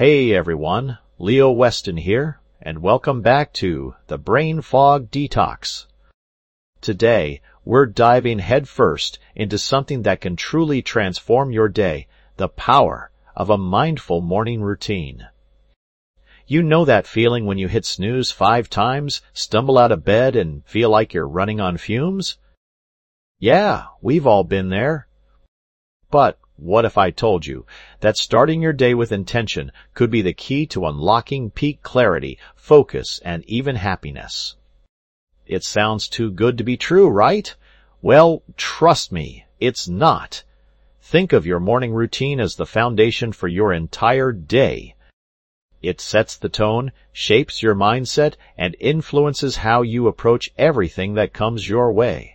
Hey everyone, Leo Weston here, and welcome back to the Brain Fog Detox. Today, we're diving headfirst into something that can truly transform your day, the power of a mindful morning routine. You know that feeling when you hit snooze 5 times, stumble out of bed, and feel like you're running on fumes? Yeah, we've all been there. But what if I told you that starting your day with intention could be the key to unlocking peak clarity, focus, and even happiness? It sounds too good to be true, right? Well, trust me, it's not. Think of your morning routine as the foundation for your entire day. It sets the tone, shapes your mindset, and influences how you approach everything that comes your way.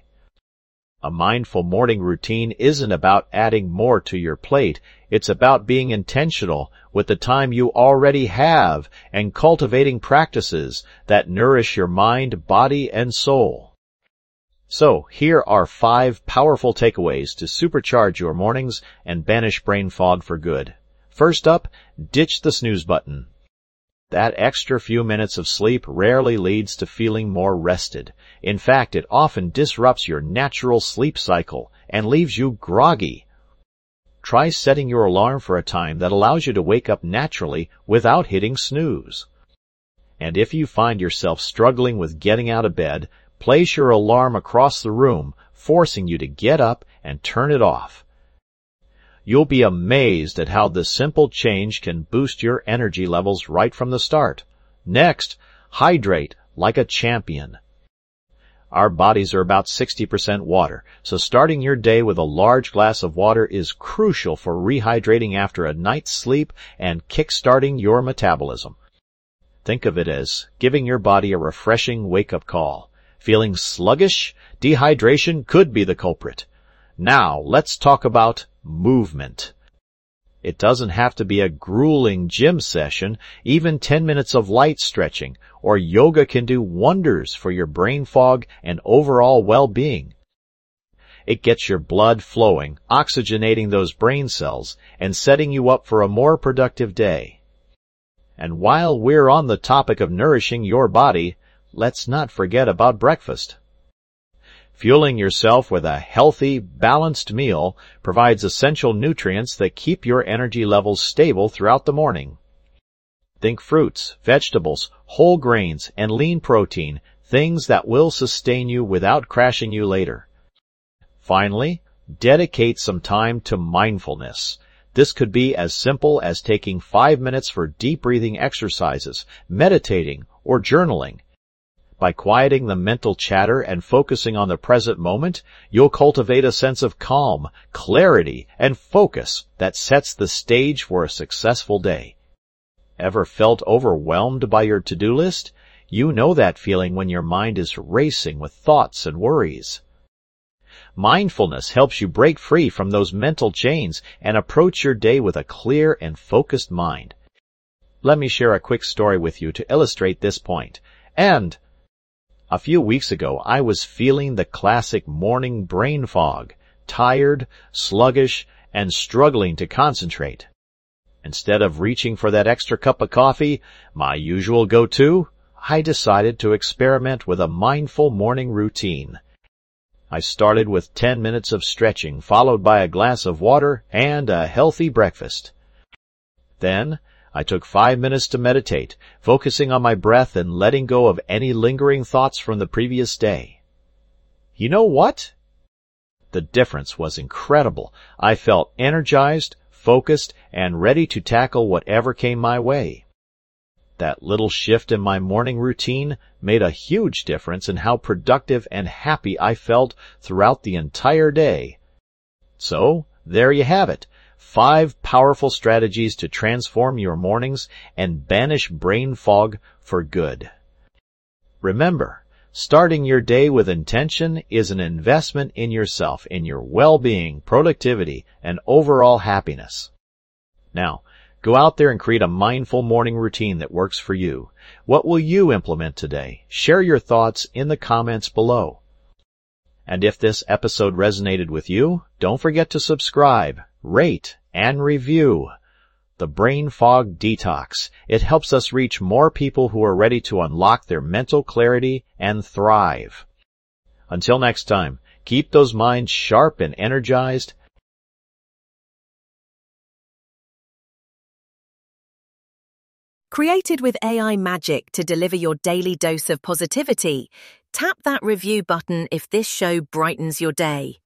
A mindful morning routine isn't about adding more to your plate. It's about being intentional with the time you already have and cultivating practices that nourish your mind, body, and soul. So, here are 5 powerful takeaways to supercharge your mornings and banish brain fog for good. First up, ditch the snooze button. That extra few minutes of sleep rarely leads to feeling more rested. In fact, it often disrupts your natural sleep cycle and leaves you groggy. Try setting your alarm for a time that allows you to wake up naturally without hitting snooze. And if you find yourself struggling with getting out of bed, place your alarm across the room, forcing you to get up and turn it off. You'll be amazed at how this simple change can boost your energy levels right from the start. Next, hydrate like a champion. Our bodies are about 60% water, so starting your day with a large glass of water is crucial for rehydrating after a night's sleep and kickstarting your metabolism. Think of it as giving your body a refreshing wake-up call. Feeling sluggish? Dehydration could be the culprit. Now, let's talk about movement. It doesn't have to be a grueling gym session. Even 10 minutes of light stretching or yoga can do wonders for your brain fog and overall well-being. It gets your blood flowing, oxygenating those brain cells, and setting you up for a more productive day. And while we're on the topic of nourishing your body, let's not forget about breakfast. Fueling yourself with a healthy, balanced meal provides essential nutrients that keep your energy levels stable throughout the morning. Think fruits, vegetables, whole grains, and lean protein, things that will sustain you without crashing you later. Finally, dedicate some time to mindfulness. This could be as simple as taking 5 minutes for deep breathing exercises, meditating, or journaling. By quieting the mental chatter and focusing on the present moment, you'll cultivate a sense of calm, clarity, and focus that sets the stage for a successful day. Ever felt overwhelmed by your to-do list? You know that feeling when your mind is racing with thoughts and worries. Mindfulness helps you break free from those mental chains and approach your day with a clear and focused mind. Let me share a quick story with you to illustrate this point. A few weeks ago, I was feeling the classic morning brain fog, tired, sluggish, and struggling to concentrate. Instead of reaching for that extra cup of coffee, my usual go-to, I decided to experiment with a mindful morning routine. I started with 10 minutes of stretching, followed by a glass of water and a healthy breakfast. Then, I took 5 minutes to meditate, focusing on my breath and letting go of any lingering thoughts from the previous day. You know what? The difference was incredible. I felt energized, focused, and ready to tackle whatever came my way. That little shift in my morning routine made a huge difference in how productive and happy I felt throughout the entire day. So, there you have it. 5 powerful strategies to transform your mornings and banish brain fog for good. Remember, starting your day with intention is an investment in yourself, in your well-being, productivity, and overall happiness. Now, go out there and create a mindful morning routine that works for you. What will you implement today? Share your thoughts in the comments below. And if this episode resonated with you, don't forget to subscribe, rate, and review. the Brain Fog Detox. It helps us reach more people who are ready to unlock their mental clarity and thrive. Until next time, keep those minds sharp and energized. Created with AI magic to deliver your daily dose of positivity, tap that review button if this show brightens your day.